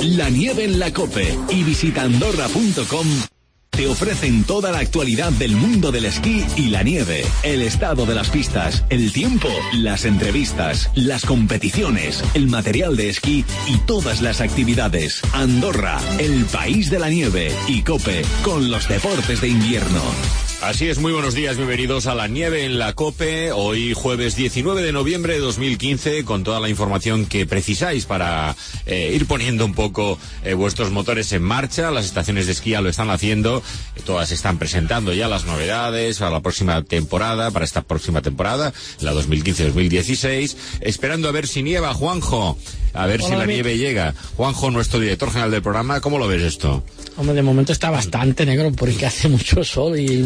La nieve en la COPE y visitandorra.com te ofrecen toda la actualidad del mundo del esquí y la nieve, el estado de las pistas, el tiempo, las entrevistas, las competiciones, el material de esquí y todas las actividades. Andorra, el país de la nieve, y COPE, con los deportes de invierno. Así es, muy buenos días, bienvenidos a La Nieve en la COPE, hoy jueves 19 de noviembre de 2015, con toda la información que precisáis para ir poniendo un poco vuestros motores en marcha. Las estaciones de esquí ya lo están haciendo, todas están presentando ya las novedades para la próxima temporada, para esta próxima temporada, la 2015-2016, esperando a ver si nieva, Juanjo, a ver si la nieve llega. Juanjo, nuestro director general del programa, ¿cómo lo ves esto? Hombre, de momento está bastante negro porque hace mucho sol y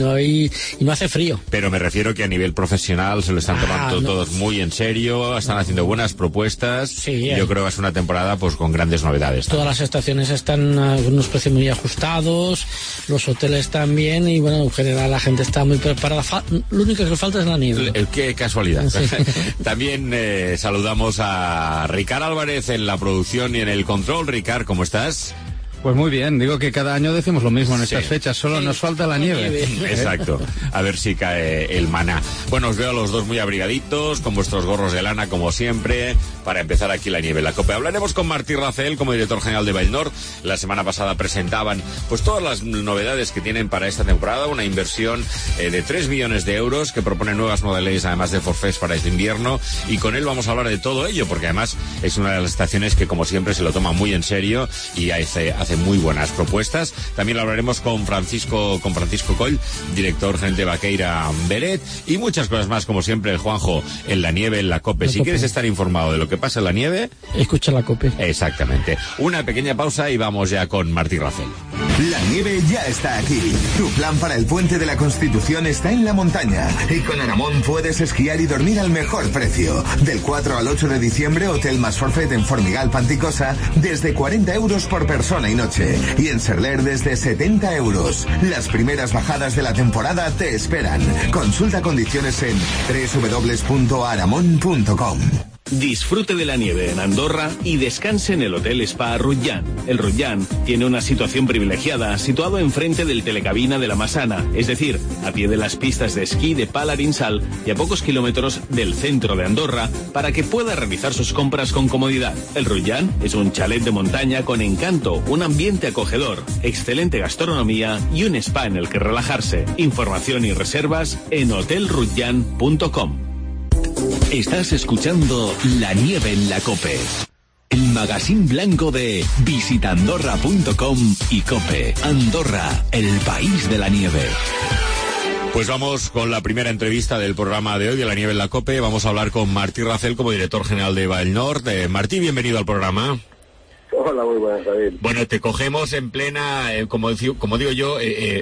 no hace frío. Pero me refiero que a nivel profesional se lo están tomando todos muy en serio, están haciendo buenas propuestas. Sí, yo creo que es una temporada pues con grandes novedades. Todas las estaciones están con unos precios muy ajustados, los hoteles también, y bueno, en general la gente está muy preparada. Lo único que falta es la nieve. Qué casualidad. Sí. También saludamos a Ricard Álvarez en la producción y en el control. Ricard, ¿cómo estás? Pues muy bien, digo que cada año decimos lo mismo en estas fechas, solo nos falta la nieve. Exacto, a ver si cae el maná. Bueno, os veo a los dos muy abrigaditos, con vuestros gorros de lana como siempre, para empezar aquí la nieve en la COPE. Hablaremos con Martí Racel como director general de Vallnord. La semana pasada presentaban pues todas las novedades que tienen para esta temporada, una inversión de 3 millones de euros que propone nuevas modalidades además de forfés para este invierno, y con él vamos a hablar de todo ello, porque además es una de las estaciones que como siempre se lo toma muy en serio y hace muy buenas propuestas. También hablaremos con Francisco Coll, director gerente de Vaqueira Beret, y muchas cosas más, como siempre, el Juanjo, en la nieve, en la COPE. Si quieres estar informado de lo que pasa en la nieve, escucha la COPE. Exactamente. Una pequeña pausa y vamos ya con Martí Racel. La nieve ya está aquí. Tu plan para el Puente de la Constitución está en la montaña. Y con Aramón puedes esquiar y dormir al mejor precio. Del 4 al 8 de diciembre, hotel más forfait en Formigal Panticosa, desde 40 euros por persona y noche. Y en Serler desde 70 euros. Las primeras bajadas de la temporada te esperan. Consulta condiciones en www.aramon.com. Disfrute de la nieve en Andorra y descanse en el Hotel Spa Rutjan. El Rutjan tiene una situación privilegiada, situado enfrente del Telecabina de la Masana, es decir, a pie de las pistas de esquí de Palarinsal y a pocos kilómetros del centro de Andorra, para que pueda realizar sus compras con comodidad. El Rutjan es un chalet de montaña con encanto, un ambiente acogedor, excelente gastronomía y un spa en el que relajarse. Información y reservas en hotelrutjan.com. Estás escuchando La Nieve en la COPE, el magazín blanco de visitandorra.com y COPE. Andorra, el país de la nieve. Pues vamos con la primera entrevista del programa de hoy de La Nieve en la COPE. Vamos a hablar con Martí Racel como director general de Vallnord. Martí, bienvenido al programa. Hola, muy buenas, David. Bueno, te cogemos en plena, como digo yo,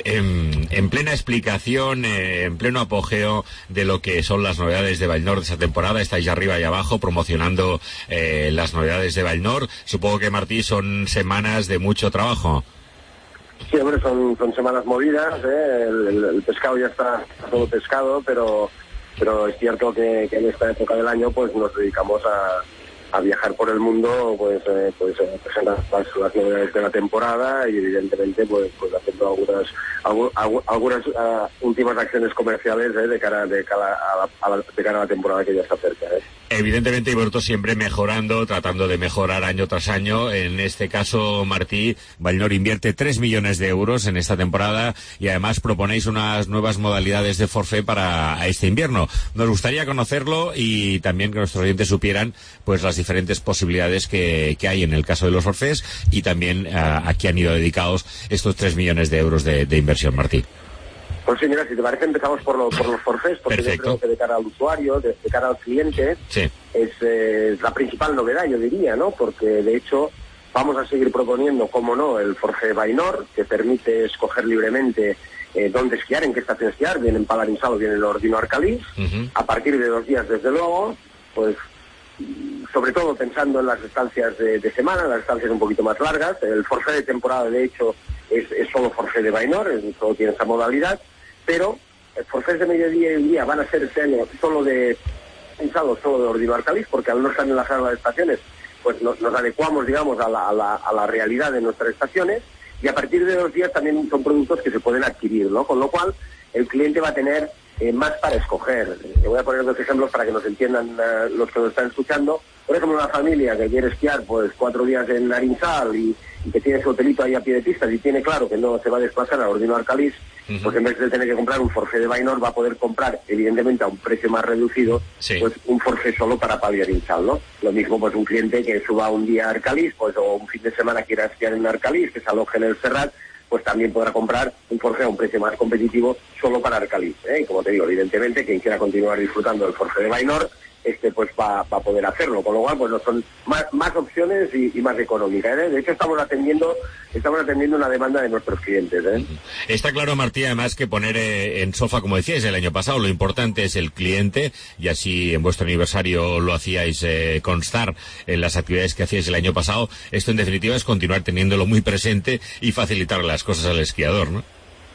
en plena explicación, en pleno apogeo de lo que son las novedades de Vallnord de esta temporada. Estáis ya arriba y abajo promocionando las novedades de Vallnord. Supongo que, Martí, son semanas de mucho trabajo. Sí, hombre, son semanas movidas, el pescado ya está todo pescado, pero es cierto que en esta época del año pues nos dedicamos a viajar por el mundo, presentar las novedades de la temporada y evidentemente pues haciendo algunas últimas acciones comerciales de cara a la temporada que ya está cerca. Evidentemente, y vosotros siempre mejorando, tratando de mejorar año tras año. En este caso, Martí, Vallnord invierte 3 millones de euros en esta temporada y además proponéis unas nuevas modalidades de forfait para este invierno. Nos gustaría conocerlo y también que nuestros oyentes supieran pues las diferentes posibilidades que hay en el caso de los forfaits y también a qué han ido dedicados estos 3 millones de euros de inversión, Martí. Pues sí, mira, si te parece empezamos por los forfaits, porque Perfecto. Yo creo que de cara al usuario, de cara al cliente, sí, es la principal novedad, yo diría, ¿no? Porque de hecho vamos a seguir proponiendo, como no, el forfait Vallnord, que permite escoger libremente dónde esquiar, en qué estación esquiar, bien en Palarinsal o bien en el Ordino Arcalís, a partir de 2 días desde luego, pues sobre todo pensando en las estancias de semana, las estancias un poquito más largas. El forfait de temporada, de hecho, es solo forfait de Vallnord, solo tiene esa modalidad, pero el forfait de mediodía y un día van a ser este año solo de Ordino Arcalís, porque al no estar en las estaciones, pues nos adecuamos, digamos, a la realidad de nuestras estaciones, y a partir de 2 días también son productos que se pueden adquirir, ¿no? Con lo cual el cliente va a tener más para escoger. Te voy a poner 2 ejemplos para que nos entiendan los que nos están escuchando. Por ejemplo, una familia que quiere esquiar pues 4 días en Arinsal y que tiene su hotelito ahí a pie de pistas y tiene claro que no se va a desplazar a Ordino Arcalís, pues en vez de tener que comprar un forfait de Bainor, va a poder comprar, evidentemente a un precio más reducido, pues un forfait solo para Pavia Arinsal, ¿no? Lo mismo pues un cliente que suba un día a Arcalís, pues o un fin de semana quiera esquiar en Arcalís, que se aloje en el Serrat, pues también podrá comprar un forfait a un precio más competitivo solo para Arcalís, ¿eh? Y como te digo, evidentemente quien quiera continuar disfrutando del forfait de Bainor, pues va a poder hacerlo, con lo cual pues no son más opciones y más económicas, ¿eh? De hecho estamos atendiendo una demanda de nuestros clientes, ¿eh? Está claro, Martí, además que poner en solfa, como decíais el año pasado, lo importante es el cliente, y así en vuestro aniversario lo hacíais constar en las actividades que hacíais el año pasado. Esto en definitiva es continuar teniéndolo muy presente y facilitar las cosas al esquiador, ¿no?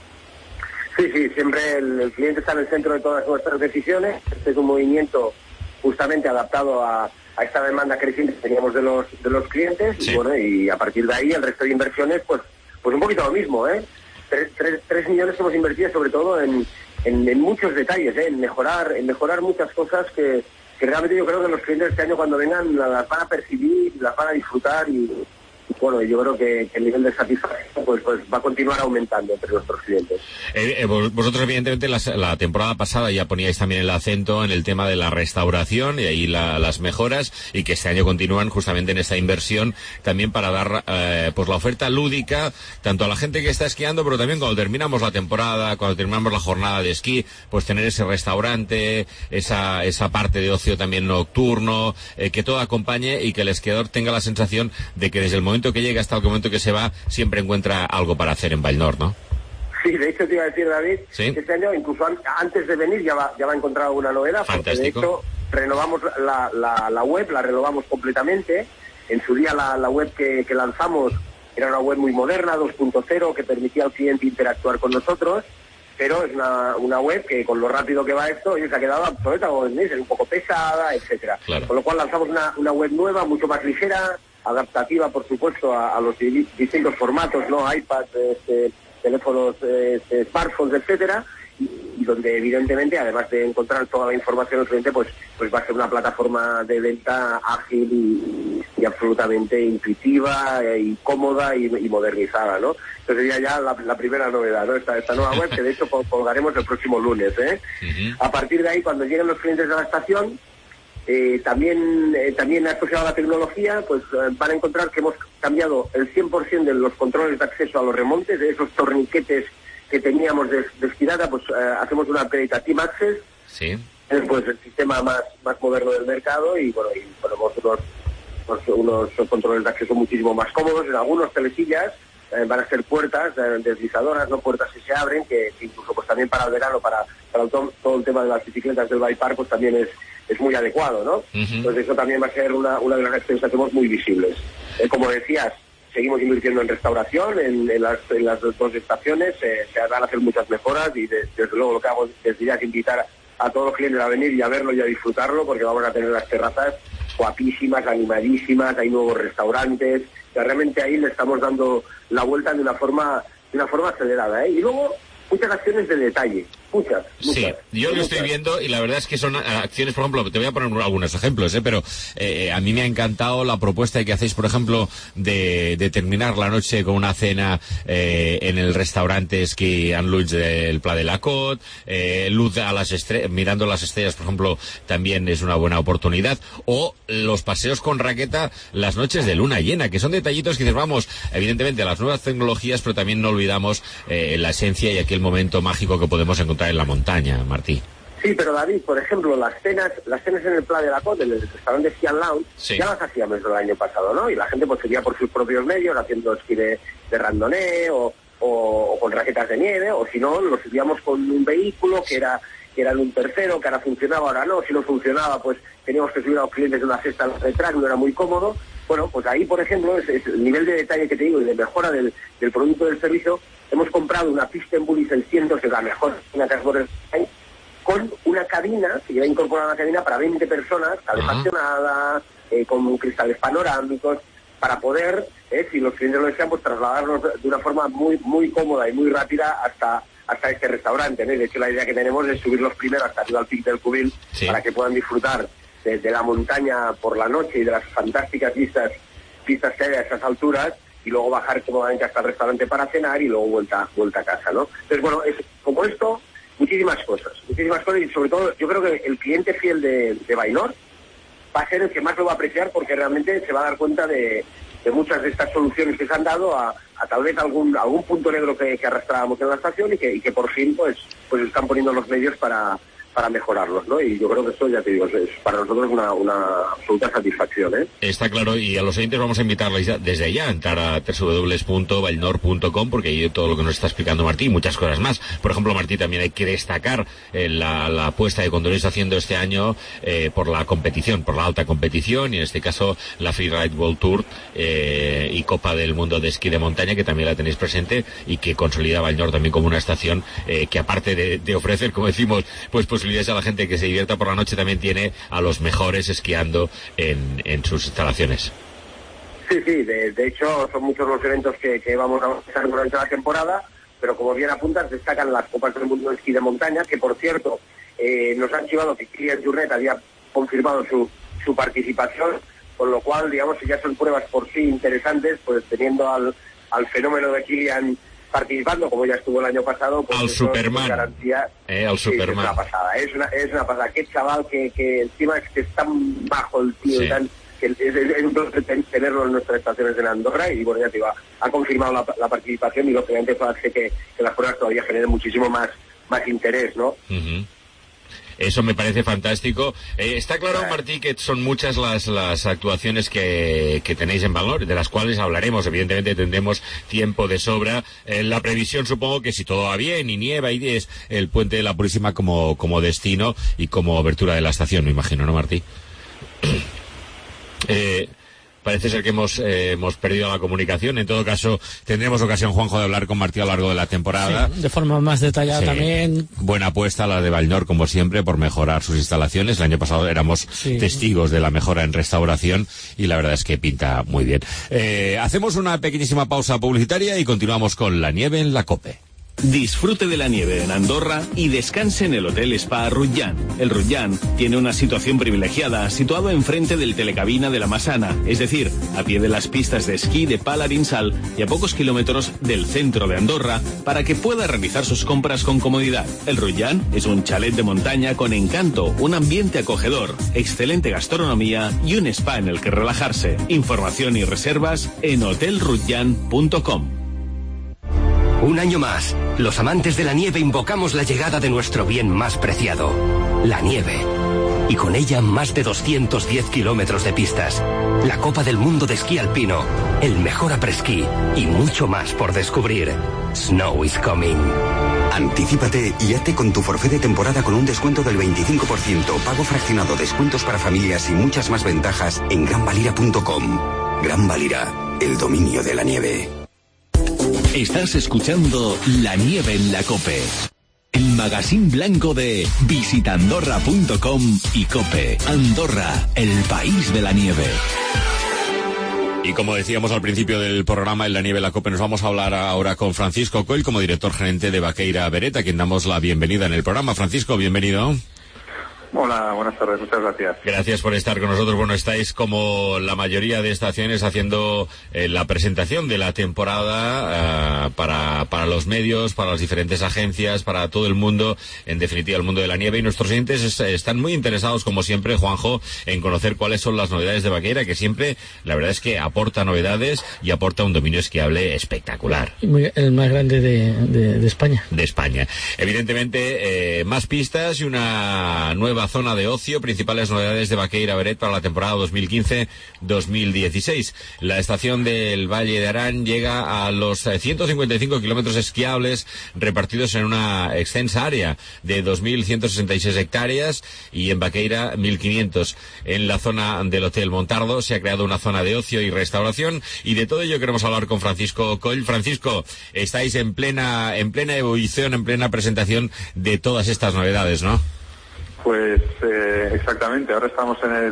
Sí, siempre el cliente está en el centro de todas nuestras decisiones. Este es un movimiento justamente adaptado a esta demanda creciente que teníamos de los clientes, y bueno, y a partir de ahí el resto de inversiones, pues un poquito lo mismo, ¿eh? 3 millones hemos invertido sobre todo en muchos detalles, ¿eh? En mejorar muchas cosas que realmente yo creo que los clientes este año cuando vengan las van a percibir, las van a disfrutar y bueno, yo creo que el nivel de satisfacción pues va a continuar aumentando entre nuestros clientes. Vosotros evidentemente la temporada pasada ya poníais también el acento en el tema de la restauración y ahí las mejoras, y que este año continúan justamente en esta inversión también para dar pues la oferta lúdica tanto a la gente que está esquiando, pero también cuando terminamos la temporada, cuando terminamos la jornada de esquí, pues tener ese restaurante, esa parte de ocio también nocturno, que todo acompañe y que el esquiador tenga la sensación de que desde el momento que llega hasta el momento que se va, siempre encuentra algo para hacer en Bainor, ¿no? Sí, de hecho te iba a decir, David, que este año, incluso antes de venir, ya va a encontrar alguna novedad. Fantástico. Porque de hecho renovamos la web, la renovamos completamente. En su día la web que lanzamos era una web muy moderna, 2.0, que permitía al cliente interactuar con nosotros, pero es una web que con lo rápido que va esto, se ha quedado obsoleta, es un poco pesada, etcétera. Claro. Con lo cual lanzamos una web nueva, mucho más ligera, adaptativa, por supuesto, a los distintos formatos, ¿no? iPads, teléfonos, smartphones, etcétera, y donde evidentemente, además de encontrar toda la información del cliente, pues va a ser una plataforma de venta ágil y absolutamente intuitiva y cómoda y modernizada, ¿no? Entonces sería ya la primera novedad, ¿no? Esta nueva web, que de hecho colgaremos el próximo lunes, ¿eh? A partir de ahí, cuando lleguen los clientes a la estación, también asociado a la tecnología, pues van a encontrar que hemos cambiado el 100% de los controles de acceso a los remontes, de esos torniquetes que teníamos de estirada, pues hacemos una upgrade a Team Access, pues el sistema más moderno del mercado, y bueno, y ponemos unos controles de acceso muchísimo más cómodos. En algunos telesillas van a ser puertas deslizadoras, no puertas que se abren, que incluso pues también para el verano, para todo el tema de las bicicletas del bike park, pues también es muy adecuado, ¿no? Entonces eso también va a ser una de las acciones que hacemos muy visibles. Como decías, seguimos invirtiendo en restauración, en las 2 estaciones, se van a hacer muchas mejoras, y desde luego lo que hago desde ya es invitar a todos los clientes a venir y a verlo y a disfrutarlo, porque vamos a tener las terrazas guapísimas, animadísimas, hay nuevos restaurantes, que realmente ahí le estamos dando la vuelta de una forma acelerada, ¿eh? Y luego muchas acciones de detalle, muchas. Sí, yo lo estoy viendo y la verdad es que son acciones, por ejemplo, te voy a poner algunos ejemplos, pero a mí me ha encantado la propuesta que hacéis, por ejemplo, de terminar la noche con una cena en el restaurante Ski and Lunch del Pla de la Cot, luz a las estrellas, mirando las estrellas, por ejemplo, también es una buena oportunidad, o los paseos con raqueta las noches de luna llena, que son detallitos que dices, vamos, evidentemente las nuevas tecnologías, pero también no olvidamos la esencia y aquel momento mágico que podemos encontrar en la montaña, Martí. Sí, pero David, por ejemplo, las cenas en el Pla de la Côte, en el restaurante Ski and Lounge, ya las hacíamos el año pasado, ¿no? Y la gente pues seguía por sus propios medios haciendo esquí de randonnée o con raquetas de nieve, o si no, lo subíamos con un vehículo que era un tercero, que ahora funcionaba, ahora no. Si no funcionaba, pues teníamos que subir a los clientes de una cesta de track, no era muy cómodo. Bueno, pues ahí, por ejemplo, es el nivel de detalle que te digo y de mejora del producto del servicio. Hemos comprado una Piston Bully 600, que es la mejor una Transborder, con una cabina, que ya incorpora una cabina para 20 personas, calefaccionada, con cristales panorámicos, para poder, si los clientes lo desean, pues trasladarnos de una forma muy muy cómoda y muy rápida hasta este restaurante, ¿no? De hecho, la idea que tenemos es subirlos primero hasta arriba al Pic del Cubil, para que puedan disfrutar de la montaña por la noche y de las fantásticas vistas que hay a esas alturas, y luego bajar cómodamente hasta el restaurante para cenar y luego vuelta a casa, ¿no? Entonces, bueno, es como esto, muchísimas cosas, y sobre todo yo creo que el cliente fiel de Bainor va a ser el que más lo va a apreciar, porque realmente se va a dar cuenta de muchas de estas soluciones que se han dado a tal vez algún punto negro que arrastrábamos en la estación y que por fin pues están poniendo los medios para mejorarlos, ¿no? Y yo creo que esto, ya te digo, es para nosotros una absoluta satisfacción, ¿eh? Está claro, y a los oyentes vamos a invitarles desde ya a entrar a www.bainor.com, porque ahí todo lo que nos está explicando Martí y muchas cosas más. Por ejemplo, Martí, también hay que destacar la apuesta de Condoré está haciendo este año por la competición, por la alta competición, y en este caso la Freeride World Tour y Copa del Mundo de Esquí de Montaña, que también la tenéis presente y que consolida Bainor también como una estación que, aparte de ofrecer, como decimos, pues posibilidades a la gente que se divierta por la noche, también tiene a los mejores esquiando en sus instalaciones. Sí, de hecho son muchos los eventos que vamos a hacer durante la temporada, pero como bien apuntas, destacan las Copas del Mundo de Esquí de Montaña, que por cierto nos han chivado que Kilian Jornet había confirmado su participación, con lo cual, digamos, que ya son pruebas por sí interesantes, pues teniendo al fenómeno de Kilian participando, como ya estuvo el año pasado, pues al Superman, garantía, al Superman. Es una pasada, qué chaval que encima es que es tan bajo el tío, tan, que es tenerlo en nuestras estaciones en Andorra, y bueno, ya te digo, ha confirmado la participación, y lógicamente eso hace que las pruebas todavía generen muchísimo más interés, ¿no? Uh-huh. Eso me parece fantástico. Está claro, Martí, que son muchas las actuaciones que tenéis en Bainor, de las cuales hablaremos. Evidentemente tendremos tiempo de sobra. La previsión, supongo que si todo va bien y nieva, y es el Puente de la Purísima como destino y como abertura de la estación, me imagino, ¿no, Martí? Parece ser que hemos perdido la comunicación. En todo caso, tendremos ocasión, Juanjo, de hablar con Martí a lo largo de la temporada. Sí, de forma más detallada también. Buena apuesta la de Bainor, como siempre, por mejorar sus instalaciones. El año pasado éramos testigos de la mejora en restauración, y la verdad es que pinta muy bien. Hacemos una pequeñísima pausa publicitaria y continuamos con la nieve en la COPE. Disfrute de la nieve en Andorra y descanse en el Hotel Spa Rutjan. El Rutjan tiene una situación privilegiada, situado enfrente del Telecabina de la Massana, es decir, a pie de las pistas de esquí de Palarinsal y a pocos kilómetros del centro de Andorra, para que pueda realizar sus compras con comodidad. El Rutjan es un chalet de montaña con encanto, un ambiente acogedor, excelente gastronomía y un spa en el que relajarse. Información y reservas en hotelrutjan.com. Un año más, los amantes de la nieve invocamos la llegada de nuestro bien más preciado, la nieve. Y con ella más de 210 kilómetros de pistas, la Copa del Mundo de Esquí Alpino, el mejor après-ski y mucho más por descubrir. Snow is coming. Anticípate y hazte con tu forfait de temporada con un descuento del 25%, pago fraccionado, descuentos para familias y muchas más ventajas en granvalira.com. Gran Valira, el dominio de la nieve. Estás escuchando La Nieve en la COPE, el magazín blanco de visitandorra.com y COPE. Andorra, el país de la nieve. Y como decíamos al principio del programa, en La Nieve en la COPE, nos vamos a hablar ahora con Francisco Coll, como director gerente de Baqueira Beret, a quien damos la bienvenida en el programa. Francisco, bienvenido. Hola, buenas tardes, muchas gracias. Gracias por estar con nosotros. Bueno, estáis, como la mayoría de estaciones, haciendo la presentación de la temporada para los medios, para las diferentes agencias, para todo el mundo, en definitiva el mundo de la nieve, y nuestros oyentes están muy interesados, como siempre, Juanjo, en conocer cuáles son las novedades de Baqueira, que siempre, la verdad es que aporta novedades y aporta un dominio esquiable espectacular. El más grande de España. De España. Evidentemente, más pistas y una nueva zona de ocio, principales novedades de Baqueira Beret para la temporada 2015-2016. La estación del Valle de Arán llega a los 155 kilómetros esquiables repartidos en una extensa área de 2.166 hectáreas, y en Baqueira 1.500. En la zona del Hotel Montardo se ha creado una zona de ocio y restauración, y de todo ello queremos hablar con Francisco Coll. Francisco, estáis en plena ebullición, en plena presentación de todas estas novedades, ¿no? Pues exactamente, ahora estamos en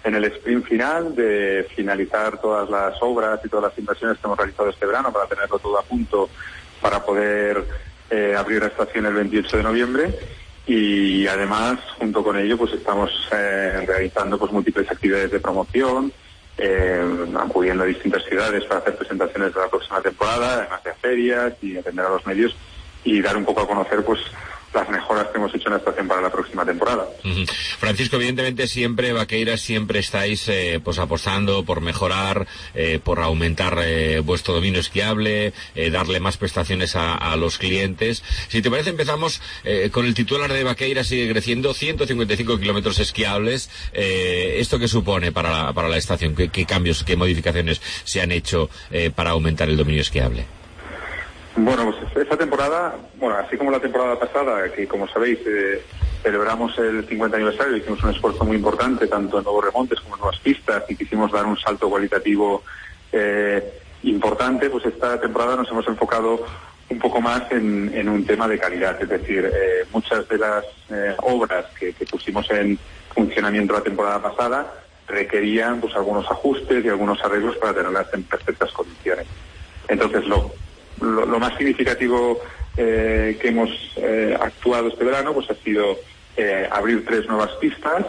en el sprint final de finalizar todas las obras y todas las inversiones que hemos realizado este verano para tenerlo todo a punto para poder abrir la estación el 28 de noviembre. Y además, junto con ello, pues estamos realizando pues múltiples actividades de promoción, acudiendo a distintas ciudades para hacer presentaciones de la próxima temporada, además de ferias y atender a los medios y dar un poco a conocer pues las mejoras que hemos hecho en la estación para la próxima temporada. Francisco, evidentemente siempre, Vaqueira, siempre estáis pues apostando por mejorar, por aumentar vuestro dominio esquiable, darle más prestaciones a los clientes. Si te parece, empezamos con el titular de Vaqueira, sigue creciendo, 155 kilómetros esquiables. ¿Esto qué supone para la estación? ¿Qué cambios, qué modificaciones se han hecho para aumentar el dominio esquiable? Bueno, pues esta temporada, así como la temporada pasada, que como sabéis celebramos el 50 aniversario, hicimos un esfuerzo muy importante tanto en nuevos remontes como en nuevas pistas y quisimos dar un salto cualitativo importante, pues esta temporada nos hemos enfocado un poco más en un tema de calidad, es decir, muchas de las obras que pusimos en funcionamiento la temporada pasada requerían pues algunos ajustes y algunos arreglos para tenerlas en perfectas condiciones. Entonces lo más significativo que hemos actuado este verano pues ha sido abrir 3 nuevas pistas.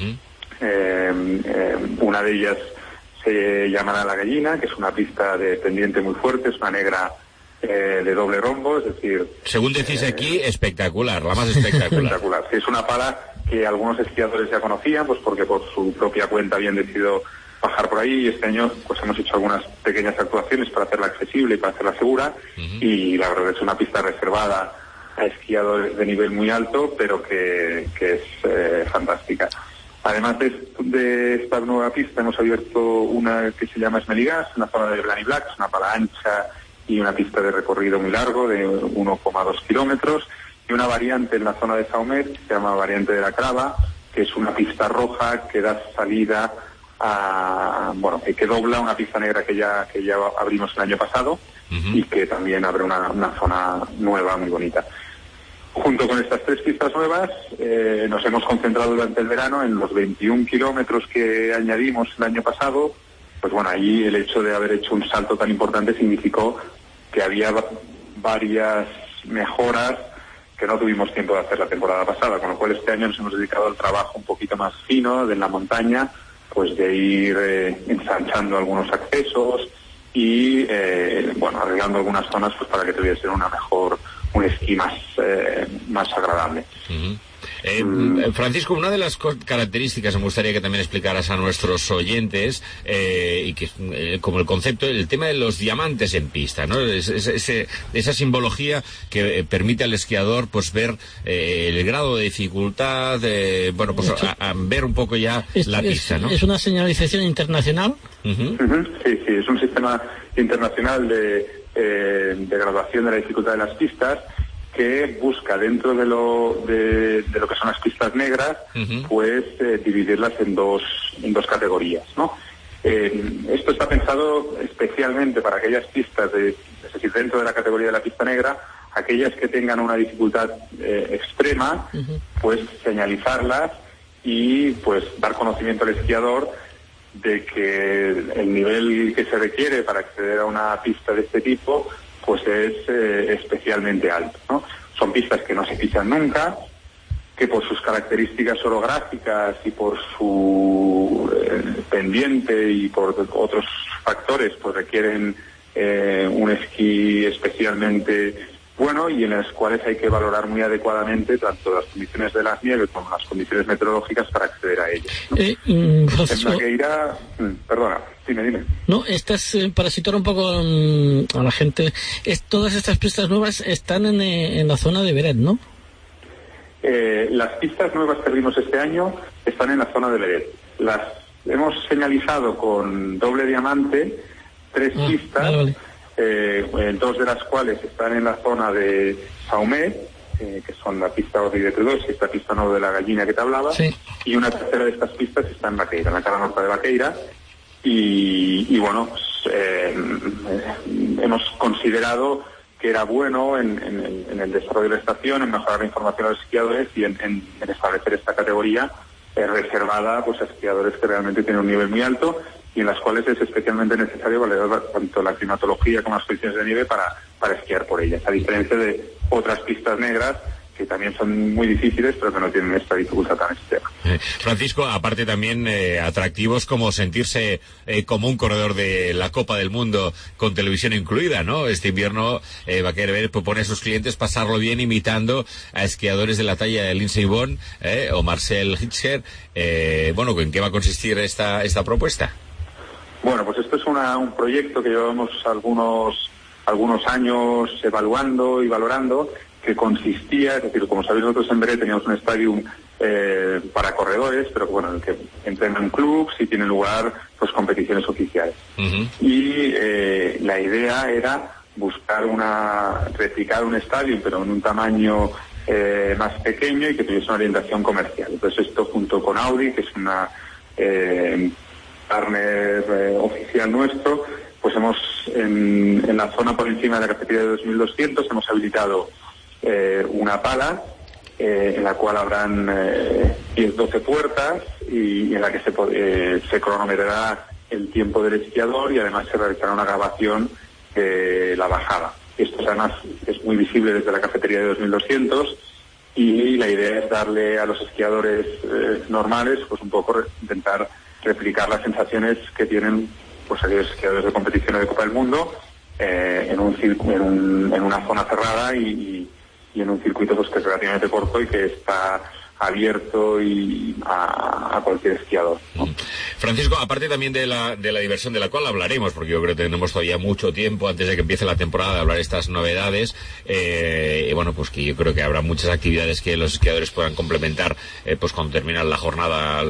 Una de ellas se llamará La Gallina, que es una pista de pendiente muy fuerte, es una negra de doble rombo, es decir... Según decís aquí, espectacular, la más espectacular. Espectacular. Es una pala que algunos esquiadores ya conocían, pues porque por su propia cuenta habían decidido bajar por ahí, y este año pues hemos hecho algunas pequeñas actuaciones para hacerla accesible y para hacerla segura, y la verdad es una pista reservada a esquiadores de nivel muy alto, pero que es fantástica. Además de esta nueva pista hemos abierto una que se llama Esmeligas, en la zona de Blaney Black, es una pala ancha y una pista de recorrido muy largo de 1,2 kilómetros, y una variante en la zona de Saumet que se llama Variante de la Crava, que es una pista roja que da salida que dobla una pista negra que ya abrimos el año pasado y que también abre una zona nueva muy bonita. Junto con estas 3 pistas nuevas nos hemos concentrado durante el verano en los 21 kilómetros que añadimos el año pasado. Pues bueno, ahí el hecho de haber hecho un salto tan importante significó que había varias mejoras que no tuvimos tiempo de hacer la temporada pasada, con lo cual este año nos hemos dedicado al trabajo un poquito más fino de la montaña, pues de ir ensanchando algunos accesos y arreglando algunas zonas pues para que tuviese un esquí más agradable. Francisco, una de las características me gustaría que también explicaras a nuestros oyentes, y que como el concepto, el tema de los diamantes en pista, ¿no? Esa simbología que permite al esquiador pues ver el grado de dificultad, a ver un poco ya la pista, ¿no? ¿Es una señalización internacional? Sí, es un sistema internacional de graduación de la dificultad de las pistas, que busca dentro de lo que son las pistas negras, pues dividirlas en dos categorías, ¿no? Esto está pensado especialmente para aquellas pistas, es decir, dentro de la categoría de la pista negra, aquellas que tengan una dificultad extrema, pues señalizarlas y pues dar conocimiento al esquiador de que el nivel que se requiere para acceder a una pista de este tipo pues es especialmente alto, ¿no? Son pistas que no se pisan nunca, que por sus características orográficas y por su pendiente y por otros factores pues requieren un esquí especialmente bueno, y en las cuales hay que valorar muy adecuadamente tanto las condiciones de las nieves como las condiciones meteorológicas para acceder a ellas, ¿no? En Vaqueira, perdona, dime. No, para situar un poco a la gente, todas estas pistas nuevas están en la zona de Beret, ¿no? Las pistas nuevas que abrimos este año están en la zona de Beret. Las hemos señalizado con doble diamante 3 pistas. Vale. 2 de las cuales están en la zona de Saumet, que son la pista ODI-2 y esta pista nueva de La Gallina que te hablaba, y una tercera de estas pistas está en Vaqueira, en la cara norte de Vaqueira, y bueno, pues, hemos considerado que era bueno en el desarrollo de la estación, en mejorar la información a los esquiadores y en establecer esta categoría reservada pues a esquiadores que realmente tienen un nivel muy alto y en las cuales es especialmente necesario valorar tanto la climatología como las condiciones de nieve para esquiar por ellas, a diferencia de otras pistas negras que también son muy difíciles, pero que no tienen esta dificultad tan extrema. Francisco, aparte también atractivos como sentirse como un corredor de la Copa del Mundo con televisión incluida, ¿no? Este invierno Baqueira Beret propone a sus clientes pasarlo bien imitando a esquiadores de la talla de Lindsey Vonn o Marcel Hirscher. Bueno, ¿en qué va a consistir esta propuesta? Bueno, pues esto es un proyecto que llevamos algunos años evaluando y valorando, que consistía, es decir, como sabéis nosotros en Beret teníamos un estadio para corredores, pero bueno, en el que entrenan clubs y tienen lugar pues competiciones oficiales. Uh-huh. Y la idea era replicar un estadio, pero en un tamaño más pequeño y que tuviese una orientación comercial. Entonces esto junto con Audi, que es una partner oficial nuestro, pues hemos en la zona por encima de la cafetería de 2200 hemos habilitado una pala en la cual habrán 10-12 puertas y en la que se cronometrará el tiempo del esquiador y además se realizará una grabación de la bajada. Esto además es muy visible desde la cafetería de 2200 y la idea es darle a los esquiadores normales pues un poco intentar replicar las sensaciones que tienen pues aquellos esquiadores de competiciones de Copa del Mundo en una zona cerrada y en un circuito pues que es relativamente corto y que está abierto y a cualquier esquiador, ¿no? Francisco, aparte también de la diversión de la cual hablaremos, porque yo creo que tenemos todavía mucho tiempo antes de que empiece la temporada de hablar de estas novedades, bueno, pues que yo creo que habrá muchas actividades que los esquiadores puedan complementar pues cuando termine la jornada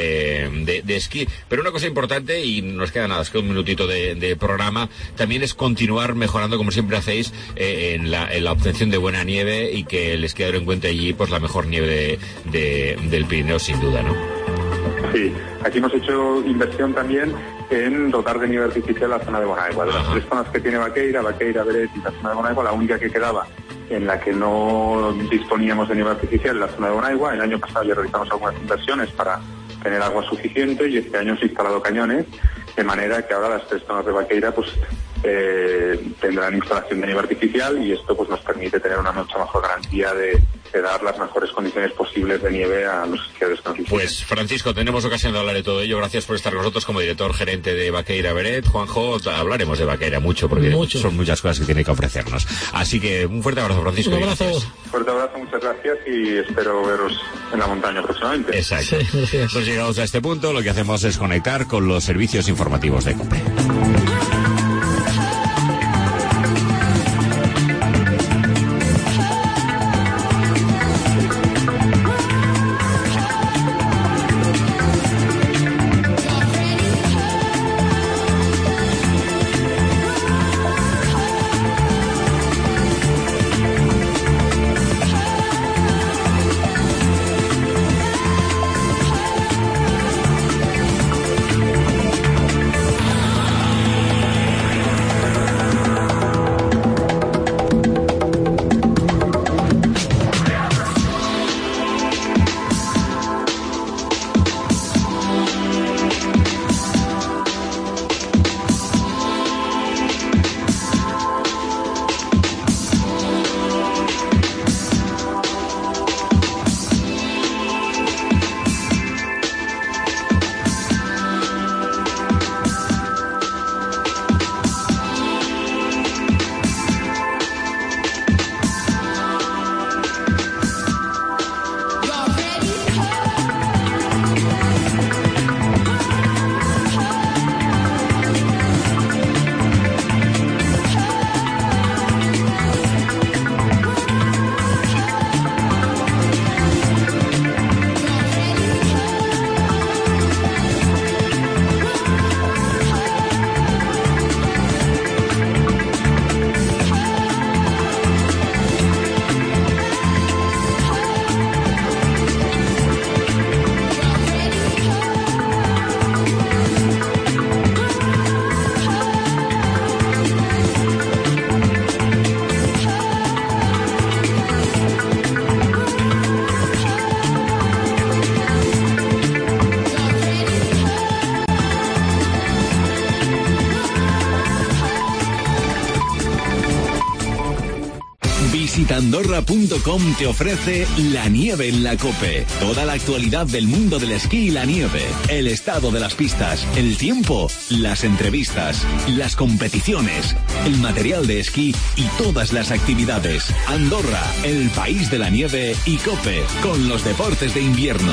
de esquí. Pero una cosa importante, y nos queda nada, es que un minutito de programa, también es continuar mejorando, como siempre hacéis, en la obtención de buena nieve y que el esquiador encuentre allí pues la mejor nieve del Pirineo, sin duda, ¿no? Sí, aquí hemos hecho inversión también en dotar de nieve artificial la zona de Bonaigua. De las tres zonas que tiene Baqueira, Beret y la zona de Bonaigua, la única que quedaba en la que no disponíamos de nieve artificial es la zona de Bonaigua. El año pasado ya realizamos algunas inversiones para tener agua suficiente y este año hemos instalado cañones, de manera que ahora las tres zonas de Baqueira pues tendrán instalación de nieve artificial y esto pues nos permite tener una mucha mejor garantía de dar las mejores condiciones posibles de nieve a los esquiadores que nos visitan. Pues Francisco, tenemos ocasión de hablar de todo ello. Gracias por estar con nosotros como director gerente de Baqueira Beret. Juanjo, hablaremos de Baqueira mucho porque son muchas cosas que tiene que ofrecernos. Así que un fuerte abrazo, Francisco. Un abrazo. Fuerte abrazo, muchas gracias y espero veros en la montaña próximamente. Exacto. Sí, pues llegados a este punto, lo que hacemos es conectar con los servicios informativos de COPE. Visitandorra.com te ofrece La Nieve en la COPE. Toda la actualidad del mundo del esquí y la nieve. El estado de las pistas, el tiempo, las entrevistas, las competiciones, el material de esquí y todas las actividades. Andorra, el país de la nieve, y COPE, con los deportes de invierno.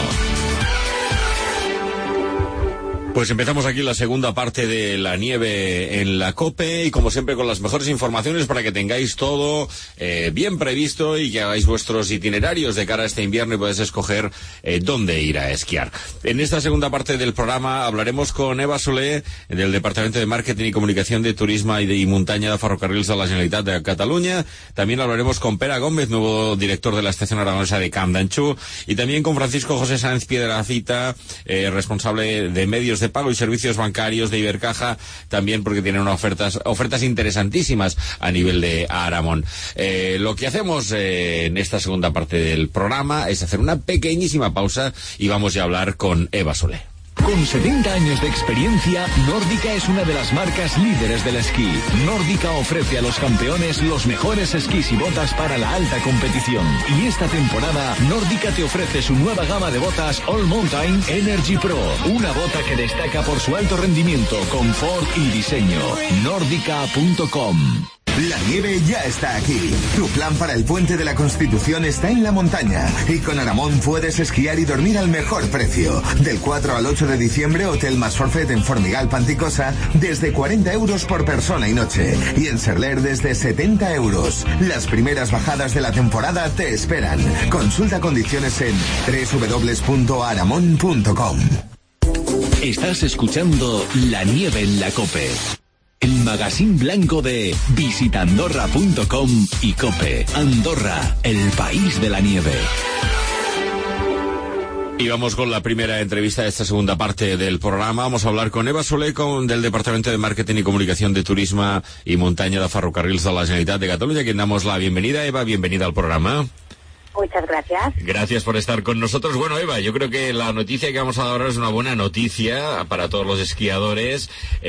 Pues empezamos aquí la segunda parte de La Nieve en la COPE, y como siempre con las mejores informaciones para que tengáis todo bien previsto y que hagáis vuestros itinerarios de cara a este invierno y podáis escoger dónde ir a esquiar. En esta segunda parte del programa hablaremos con Eva Solé, del Departamento de Marketing y Comunicación de Turismo y Montaña de Ferrocarrils de la Generalitat de Cataluña. También hablaremos con Pere Gómez, nuevo director de la Estación Aragonesa de Camp d'Anxú, y también con Francisco José Sáenz Piedrafita, responsable de medios de pago y servicios bancarios de Ibercaja, también porque tienen unas ofertas interesantísimas a nivel de Aramón. Lo que hacemos en esta segunda parte del programa es hacer una pequeñísima pausa y vamos ya a hablar con Eva Solé. Con 70 años de experiencia, Nórdica es una de las marcas líderes del esquí. Nórdica ofrece a los campeones los mejores esquís y botas para la alta competición. Y esta temporada, Nórdica te ofrece su nueva gama de botas All Mountain Energy Pro. Una bota que destaca por su alto rendimiento, confort y diseño. Nórdica.com. La nieve ya está aquí. Tu plan para el Puente de la Constitución está en la montaña. Y con Aramón puedes esquiar y dormir al mejor precio. Del 4 al 8 de diciembre, Hotel más Forfait en Formigal Panticosa, desde 40 euros por persona y noche. Y en Serler desde 70 euros. Las primeras bajadas de la temporada te esperan. Consulta condiciones en www.aramon.com. Estás escuchando La Nieve en la COPE. El magazín blanco de Visitandorra.com y COPE. Andorra, el país de la nieve. Y vamos con la primera entrevista de esta segunda parte del programa. Vamos a hablar con Eva Solé, del Departamento de Marketing y Comunicación de Turismo y Montaña de Ferrocarrils de la Generalitat de Cataluña, a quien damos la bienvenida. Eva, bienvenida al programa. Muchas gracias. Gracias por estar con nosotros. Bueno, Eva, yo creo que la noticia que vamos a dar ahora es una buena noticia para todos los esquiadores,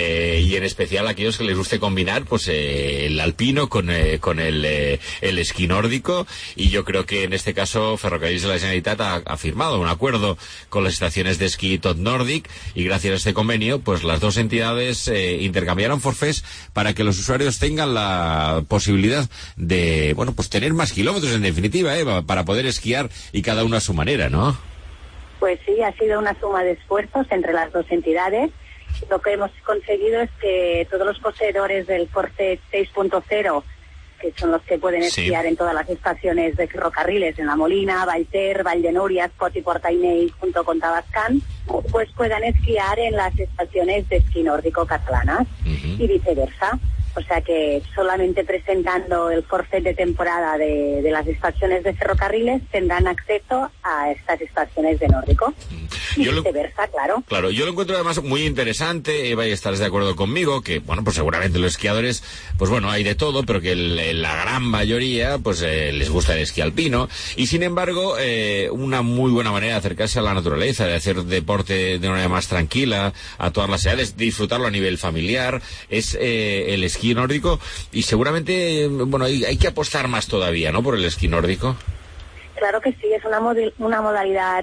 y en especial a aquellos que les guste combinar pues el alpino con el esquí nórdico. Y yo creo que en este caso Ferrocarrils de la Generalitat ha firmado un acuerdo con las estaciones de esquí Tot Nordic, y gracias a este convenio pues las dos entidades intercambiaron forfés para que los usuarios tengan la posibilidad de, bueno, pues tener más kilómetros en definitiva, Eva, para poder esquiar, y cada uno a su manera, ¿no? Pues sí, ha sido una suma de esfuerzos entre las dos entidades. Lo que hemos conseguido es que todos los poseedores del Forfait 6.0, que son los que pueden esquiar en todas las estaciones de ferrocarriles, en La Molina, Vallter, Vall de Núria, Espot y Portainei, junto con Tabascan, pues puedan esquiar en las estaciones de esquí nórdico catalanas, y viceversa. O sea que solamente presentando el forfait de temporada de las estaciones de ferrocarriles tendrán acceso a estas estaciones de nórdico. Y viceversa, claro. Claro, yo lo encuentro además muy interesante, Eva, y estarás de acuerdo conmigo, que, bueno, pues seguramente los esquiadores, pues bueno, hay de todo, pero que la gran mayoría, pues les gusta el esquí alpino, y sin embargo, una muy buena manera de acercarse a la naturaleza, de hacer deporte de una manera más tranquila, a todas las edades, disfrutarlo a nivel familiar, es el esquí nórdico, y seguramente, bueno, hay que apostar más todavía, ¿no?, por el esquí nórdico. Claro que sí, es una modalidad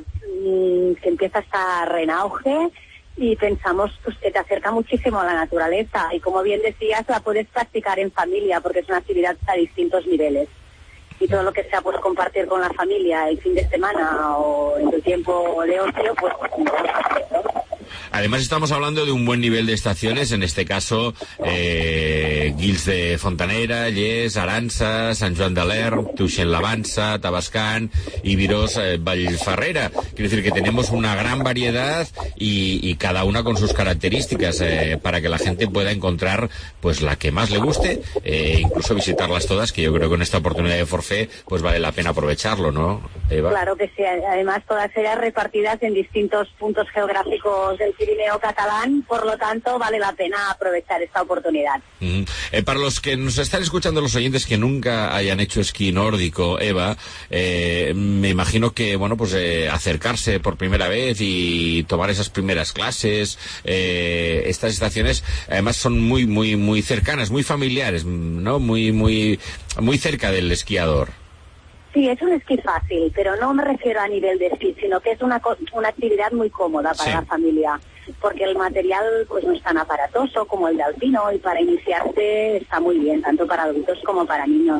que empieza a estar en auge, y pensamos pues que te acerca muchísimo a la naturaleza, y como bien decías, la puedes practicar en familia porque es una actividad a distintos niveles, y todo lo que sea pues compartir con la familia el fin de semana o en tu tiempo de ocio, pues Además estamos hablando de un buen nivel de estaciones, en este caso Guils de Fontanera, Lles, Aransa, Sant Joan de Lerm, Tuixén-la-Vansa, Tabascan y Virós, Vallferrera. Quiere decir que tenemos una gran variedad y cada una con sus características, para que la gente pueda encontrar pues la que más le guste, incluso visitarlas todas, que yo creo que con esta oportunidad de forfait pues vale la pena aprovecharlo, ¿no, Eva? Claro que sí, además todas ellas repartidas en distintos puntos geográficos del Pirineo catalán, por lo tanto vale la pena aprovechar esta oportunidad. Para los que nos están escuchando, los oyentes que nunca hayan hecho esquí nórdico, Eva, me imagino que, bueno, pues acercarse por primera vez y tomar esas primeras clases, estas estaciones además son muy cercanas, muy familiares, ¿no? Muy cerca del esquiador. Sí, es un esquí fácil, pero no me refiero a nivel de esquí, sino que es una actividad muy cómoda para la familia, porque el material pues no es tan aparatoso como el de alpino, y para iniciarse está muy bien, tanto para adultos como para niños.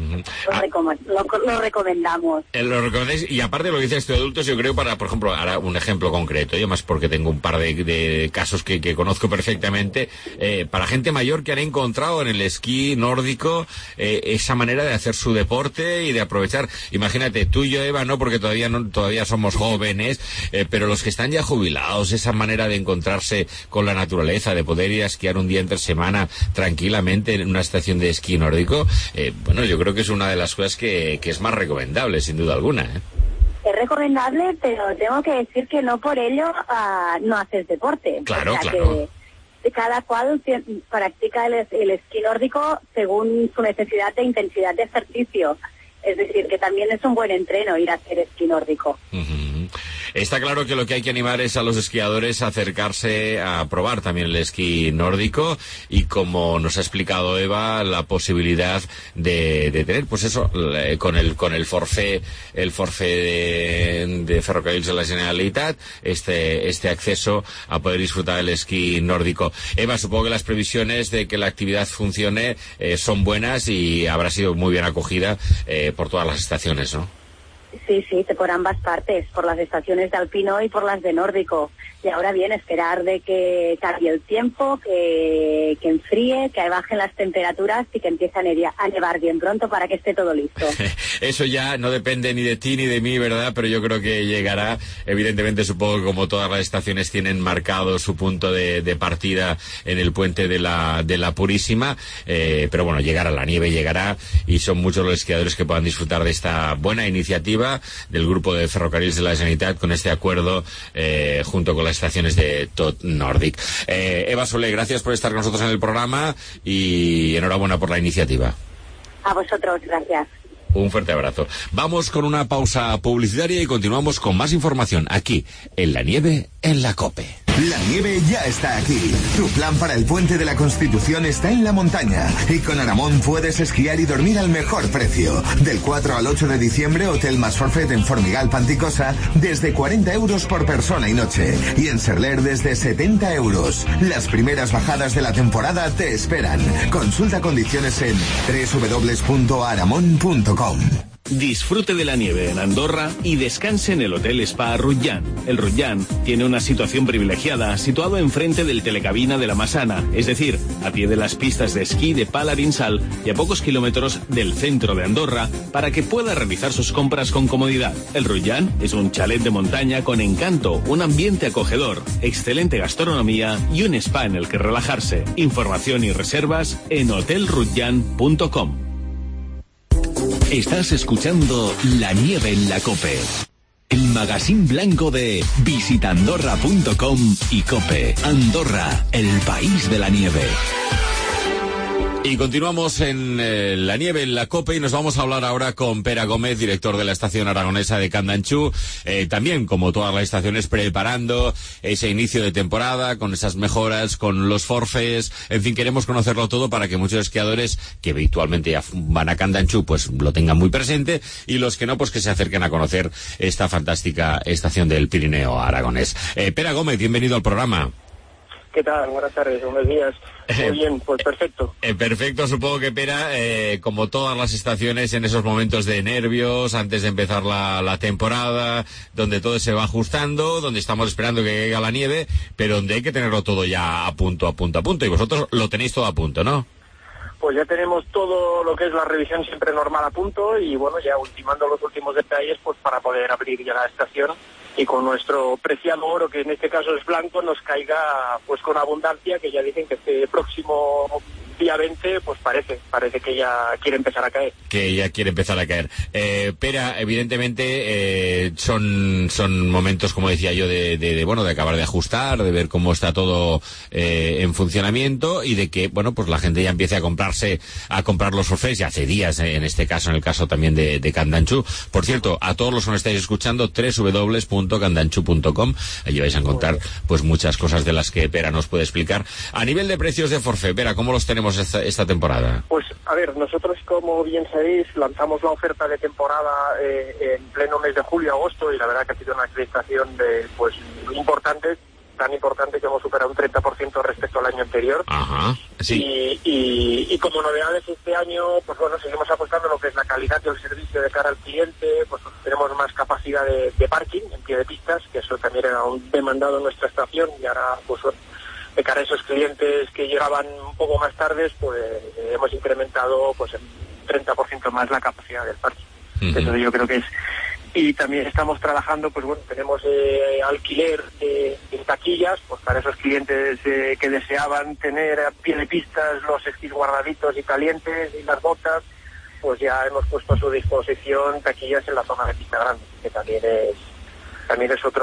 Lo recomendamos. Lo recomendáis, y aparte de lo que dices de adultos, yo creo, para, por ejemplo, ahora un ejemplo concreto, yo más porque tengo un par de casos que conozco perfectamente, para gente mayor que han encontrado en el esquí nórdico esa manera de hacer su deporte y de aprovechar. Imagínate, tú y yo, Eva, no, porque todavía somos jóvenes, pero los que están ya jubilados, esa manera de encontrarse con la naturaleza, de poder ir a esquiar un día entre semana tranquilamente en una estación de esquí nórdico, bueno, yo creo que es una de las cosas que es más recomendable, sin duda alguna, ¿eh? Es recomendable, pero tengo que decir que no por ello no haces deporte. Claro, o sea, claro. Que cada cual practica el esquí nórdico según su necesidad de intensidad de ejercicio. Es decir, que también es un buen entreno ir a hacer esquí nórdico. Está claro que lo que hay que animar es a los esquiadores a acercarse a probar también el esquí nórdico, y como nos ha explicado Eva, la posibilidad de tener, pues eso, con el forfait de Ferrocarrils de la Generalitat, este acceso a poder disfrutar del esquí nórdico. Eva, supongo que las previsiones de que la actividad funcione son buenas y habrá sido muy bien acogida por todas las estaciones, ¿no? Sí, por ambas partes, por las estaciones de alpino y por las de nórdico. Y ahora bien, esperar de que cambie el tiempo, que enfríe, que bajen las temperaturas y que empiece a nevar bien pronto para que esté todo listo. Eso ya no depende ni de ti ni de mí, ¿verdad? Pero yo creo que llegará. Evidentemente, supongo que como todas las estaciones tienen marcado su punto de partida en el puente de la Purísima, pero bueno, llegará, la nieve llegará, y son muchos los esquiadores que puedan disfrutar de esta buena iniciativa del grupo de Ferrocarrils de la Generalitat con este acuerdo junto con las estaciones de Tot Nordic. Eva Soler, gracias por estar con nosotros en el programa y enhorabuena por la iniciativa. A vosotros, gracias. Un fuerte abrazo. Vamos con una pausa publicitaria y continuamos con más información aquí en La Nieve en la COPE. La nieve ya está aquí. Tu plan para el Puente de la Constitución está en la montaña. Y con Aramón puedes esquiar y dormir al mejor precio. Del 4 al 8 de diciembre, Hotel más Forfait en Formigal Panticosa, desde 40 euros por persona y noche. Y en Serler desde 70 euros. Las primeras bajadas de la temporada te esperan. Consulta condiciones en www.aramon.com. Disfrute de la nieve en Andorra y descanse en el Hotel Spa Rutjan. El Rutjan tiene una situación privilegiada, situado enfrente del Telecabina de la Masana, es decir, a pie de las pistas de esquí de Palarinsal y a pocos kilómetros del centro de Andorra, para que pueda realizar sus compras con comodidad. El Rutjan es un chalet de montaña con encanto, un ambiente acogedor, excelente gastronomía y un spa en el que relajarse. Información y reservas en hotelrutjan.com. Estás escuchando La Nieve en la COPE, el magazín blanco de visitandorra.com y COPE. Andorra, el país de la nieve. Y continuamos en La Nieve en la COPE y nos vamos a hablar ahora con Pere Gómez, director de la estación aragonesa de Candanchú. También, como todas las estaciones, preparando ese inicio de temporada con esas mejoras, con los forfaits. En fin, queremos conocerlo todo para que muchos esquiadores que habitualmente ya van a Candanchú pues lo tengan muy presente, y los que no, pues que se acerquen a conocer esta fantástica estación del Pirineo aragonés. Pere Gómez, bienvenido al programa. ¿Qué tal? Buenas tardes, buenos días. Muy bien, pues perfecto. Perfecto, supongo que Pera, como todas las estaciones, en esos momentos de nervios, antes de empezar la temporada, donde todo se va ajustando, donde estamos esperando que llegue la nieve, pero donde hay que tenerlo todo ya a punto, y vosotros lo tenéis todo a punto, ¿no? Pues ya tenemos todo lo que es la revisión siempre normal a punto, y bueno, ya ultimando los últimos detalles pues para poder abrir ya la estación y con nuestro preciado oro, que en este caso es blanco, nos caiga pues con abundancia, que ya dicen que este próximo día 20, pues parece que ya quiere empezar a caer. Pera, evidentemente son momentos, como decía yo, de acabar de ajustar, de ver cómo está todo en funcionamiento y de que, bueno, pues la gente ya empiece a comprar los forfaits, ya hace días, en este caso, en el caso también de Candanchú. Por cierto, a todos los que nos estáis escuchando, www.candanchú.com, allí vais a encontrar pues muchas cosas de las que Pera nos puede explicar. A nivel de precios de forfait, Pera, ¿cómo los tenemos esta temporada? Pues, a ver, nosotros, como bien sabéis, lanzamos la oferta de temporada en pleno mes de julio-agosto, y la verdad que ha sido una acreditación importante, tan importante que hemos superado un 30% respecto al año anterior. Ajá, sí. Y como novedades este año, pues bueno, seguimos apostando en lo que es la calidad del servicio de cara al cliente, pues tenemos más capacidad de parking en pie de pistas, que eso también era un demandado en nuestra estación, y ahora, pues de cara a esos clientes que llegaban un poco más tardes, pues hemos incrementado pues en 30% más la capacidad del parking. Uh-huh. Eso yo creo que es. Y también estamos trabajando, pues bueno, tenemos alquiler de taquillas, pues para esos clientes que deseaban tener a pie de pistas los esquís guardaditos y calientes y las botas, pues ya hemos puesto a su disposición taquillas en la zona de pista grande, que también es otra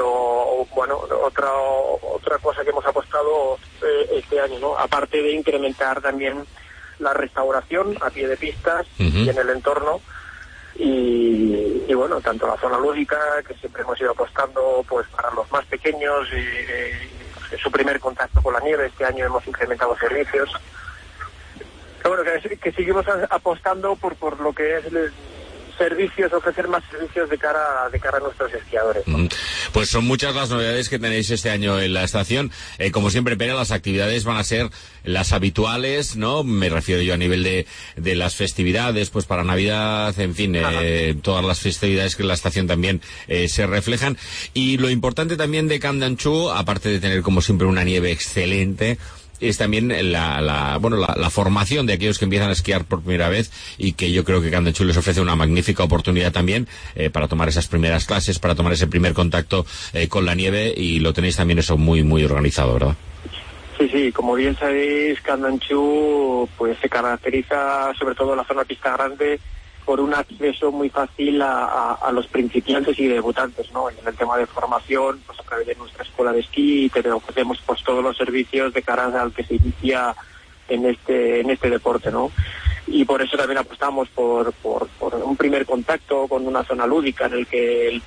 cosa que hemos apostado este año, ¿no? Aparte de incrementar también la restauración a pie de pistas y en el entorno. Y bueno, tanto la zona lúdica, que siempre hemos ido apostando pues para los más pequeños, su primer contacto con la nieve. Este año hemos incrementado servicios. Pero bueno, que seguimos apostando por lo que es ofrecer más servicios de cara a nuestros esquiadores, ¿no? Pues son muchas las novedades que tenéis este año en la estación. Como siempre, Pera, las actividades van a ser las habituales, ¿no? Me refiero yo a nivel de las festividades, pues para Navidad, en fin, todas las festividades que en la estación también se reflejan. Y lo importante también de Candanchú, aparte de tener como siempre una nieve excelente, es también la formación de aquellos que empiezan a esquiar por primera vez, y que yo creo que Candanchú les ofrece una magnífica oportunidad también para tomar esas primeras clases, para tomar ese primer contacto con la nieve, y lo tenéis también eso muy, muy organizado, ¿verdad? Sí, como bien sabéis, Candanchú pues se caracteriza, sobre todo en la zona pista grande, por un acceso muy fácil a los principiantes y debutantes, ¿no? En el tema de formación, pues a través de nuestra escuela de esquí, te ofrecemos pues todos los servicios de cara al que se inicia en este deporte, ¿no? Y por eso también apostamos por un primer contacto con una zona lúdica en el que el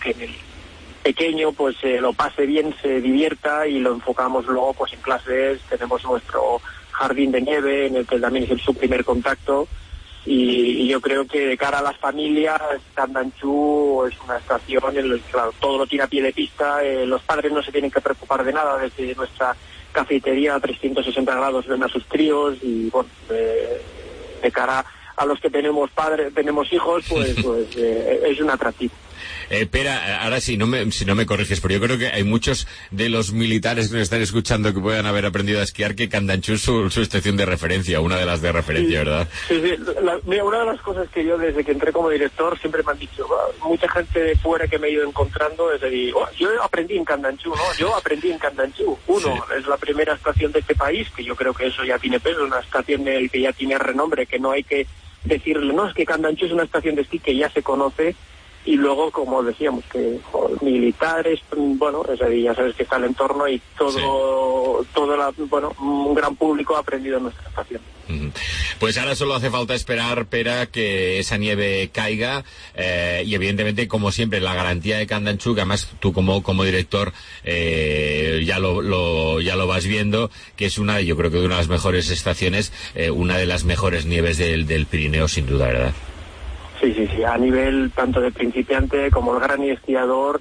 pequeño pues lo pase bien, se divierta, y lo enfocamos luego pues en clases. Tenemos nuestro jardín de nieve en el que también es su primer contacto. Y yo creo que de cara a las familias, Candanchú es una estación en la que, claro, todo lo tiene a pie de pista, los padres no se tienen que preocupar de nada. Desde nuestra cafetería a 360 grados ven a sus críos, y bueno, de cara a los que tenemos hijos, pues es un atractivo. Pera, ahora si no me corriges, pero yo creo que hay muchos de los militares que nos están escuchando que puedan haber aprendido a esquiar que Candanchú es su estación de referencia, una de las de referencia, sí, ¿verdad? Sí. Mira, una de las cosas que yo desde que entré como director siempre me han dicho, mucha gente de fuera que me he ido encontrando, es decir, yo aprendí en Candanchú, ¿no? Yo aprendí en Candanchú. Es la primera estación de este país, que yo creo que eso ya tiene peso, una estación en la que ya tiene renombre, que no hay que decirle, no, es que Candanchú es una estación de esquí que ya se conoce. Y luego, como decíamos, que militares, bueno, ya sabes que está el entorno, y un gran público ha aprendido en nuestra estación. Pues ahora solo hace falta esperar, Pera, que esa nieve caiga, y evidentemente, como siempre, la garantía de Candanchú, que además tú como director ya lo vas viendo, que es yo creo que de una de las mejores estaciones, una de las mejores nieves del Pirineo, sin duda, ¿verdad? Sí, a nivel tanto de principiante como el gran esquiador,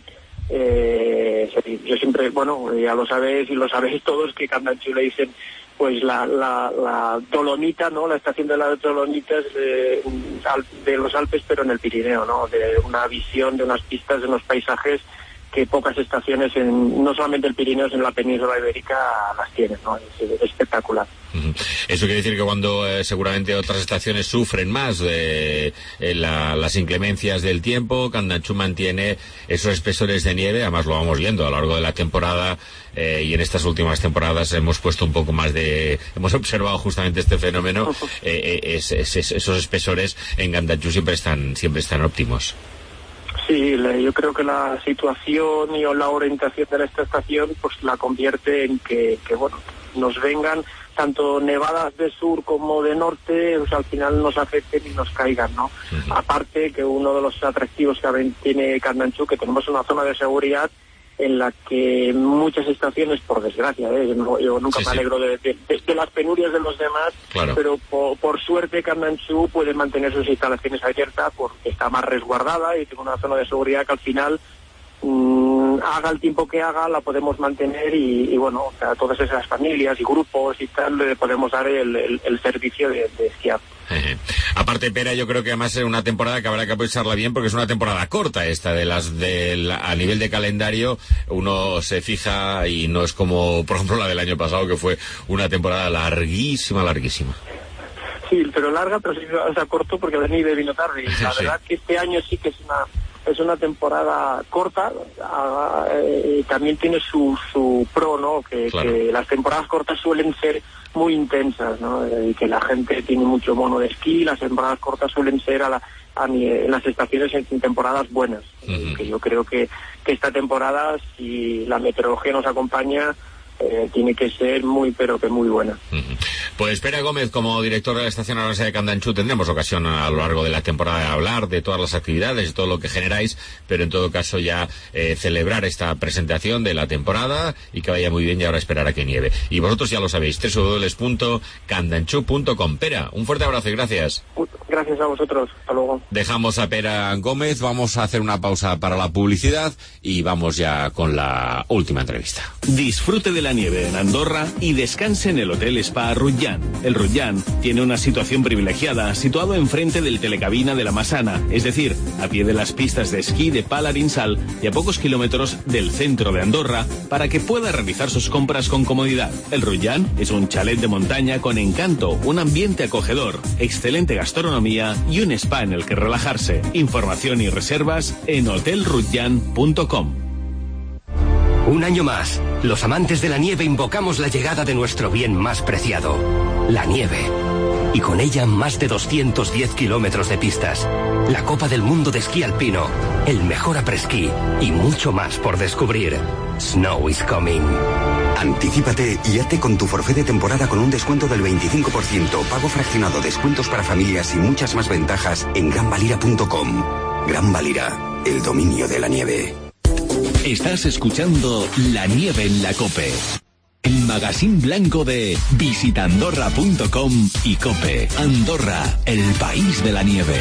yo siempre, bueno, ya lo sabéis y lo sabéis todos, que Candanchú le dicen pues la Dolomita, ¿no? La estación de las Dolomitas de los Alpes, pero en el Pirineo, ¿no? De una visión, de unas pistas, de unos paisajes que pocas estaciones, no solamente el Pirineo, sino en la península ibérica las tienen, ¿no? Es espectacular. Eso quiere decir que cuando seguramente otras estaciones sufren más de las inclemencias del tiempo, Candanchú mantiene esos espesores de nieve. Además lo vamos viendo a lo largo de la temporada, y en estas últimas temporadas hemos puesto un poco más hemos observado justamente este fenómeno. Esos espesores en Candanchú siempre están óptimos. Sí, yo creo que la situación y la orientación de esta estación pues la convierte en que bueno, nos vengan tanto nevadas de sur como de norte, pues al final nos afecten y nos caigan, ¿no? Aparte que uno de los atractivos que tiene Candanchú, que tenemos una zona de seguridad en la que muchas estaciones, por desgracia, yo nunca me alegro de las penurias de los demás, claro, pero por suerte Candanchú puede mantener sus instalaciones abiertas porque está más resguardada y tiene una zona de seguridad que al final, haga el tiempo que haga, la podemos mantener y bueno, o sea, todas esas familias y grupos y tal, le podemos dar el servicio de esquiar. Aparte, Pera, yo creo que además es una temporada que habrá que aprovecharla bien porque es una temporada corta esta, a nivel de calendario uno se fija y no es como, por ejemplo, la del año pasado, que fue una temporada larguísima. Sí, pero larga, pero sí, o sea, corto porque la nieve vino tarde. Y la verdad que este año sí que es una temporada corta, también tiene su pro, ¿no? Que las temporadas cortas suelen ser muy intensas, ¿no? Y que la gente tiene mucho mono de esquí, las temporadas cortas suelen ser en las estaciones en temporadas buenas. Que yo creo que esta temporada, si la meteorología nos acompaña, tiene que ser muy, pero que muy buena. Pues Pera Gómez, como director de la Estación Aeronáutica de Candanchú, tendremos ocasión a lo largo de la temporada de hablar de todas las actividades, de todo lo que generáis, pero en todo caso ya celebrar esta presentación de la temporada y que vaya muy bien y ahora esperar a que nieve. Y vosotros ya lo sabéis, www.candanchú.com. Pera, un fuerte abrazo y gracias. Gracias a vosotros, hasta luego. Dejamos a Pera Gómez, vamos a hacer una pausa para la publicidad y vamos ya con la última entrevista. Disfrute de la nieve en Andorra y descanse en el Hotel Spa Rutjan. El Rutjan tiene una situación privilegiada, situado enfrente del Telecabina de la Masana, es decir, a pie de las pistas de esquí de Palarinsal y a pocos kilómetros del centro de Andorra, para que pueda realizar sus compras con comodidad. El Rutjan es un chalet de montaña con encanto, un ambiente acogedor, excelente gastronomía y un spa en el que relajarse. Información y reservas en hotelrutjan.com. Un año más, los amantes de la nieve invocamos la llegada de nuestro bien más preciado, la nieve. Y con ella más de 210 kilómetros de pistas, la Copa del Mundo de Esquí Alpino, el mejor après-ski y mucho más por descubrir. Snow is coming. Anticípate y hazte con tu forfait de temporada con un descuento del 25%, pago fraccionado, descuentos para familias y muchas más ventajas en granvalira.com. Gran Valira, el dominio de la nieve. Estás escuchando La Nieve en la COPE, el magazín blanco de visitandorra.com y COPE. Andorra, el país de la nieve.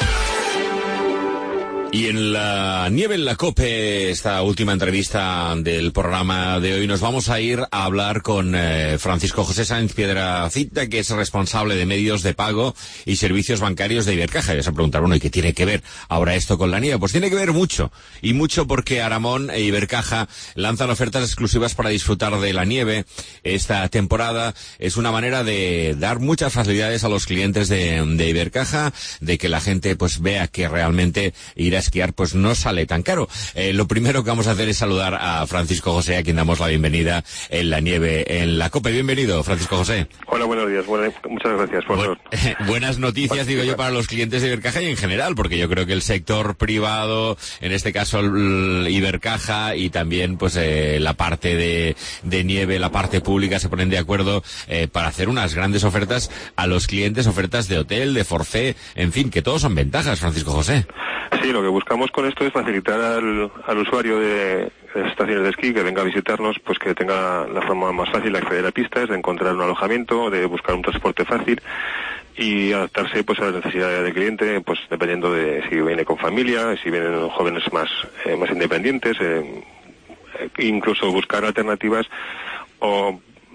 Y en La Nieve en la COPE, esta última entrevista del programa de hoy, nos vamos a ir a hablar con Francisco José Sáenz Piedracita, que es responsable de medios de pago y servicios bancarios de Ibercaja. Y vas a preguntar, bueno, ¿y qué tiene que ver ahora esto con la nieve? Pues tiene que ver mucho, y mucho porque Aramón e Ibercaja lanzan ofertas exclusivas para disfrutar de la nieve. Esta temporada es una manera de dar muchas facilidades a los clientes de Ibercaja, de que la gente pues vea que realmente ir a esquiar pues no sale tan caro. Lo primero que vamos a hacer es saludar a Francisco José, a quien damos la bienvenida en La Nieve en la COPE. Bienvenido, Francisco José. Hola, buenos días. Muchas gracias por buenas noticias, digo yo, para los clientes de Ibercaja y en general, porque yo creo que el sector privado, en este caso el Ibercaja, y también pues la parte de nieve, la parte pública, se ponen de acuerdo para hacer unas grandes ofertas a los clientes, ofertas de hotel, de forfait, en fin, que todos son ventajas, Francisco José. Sí, lo que buscamos con esto es facilitar al usuario de las estaciones de esquí que venga a visitarnos, pues que tenga la forma más fácil de acceder a pistas, de encontrar un alojamiento, de buscar un transporte fácil y adaptarse pues a las necesidades del cliente, pues dependiendo de si viene con familia, si vienen jóvenes más independientes, incluso buscar alternativas o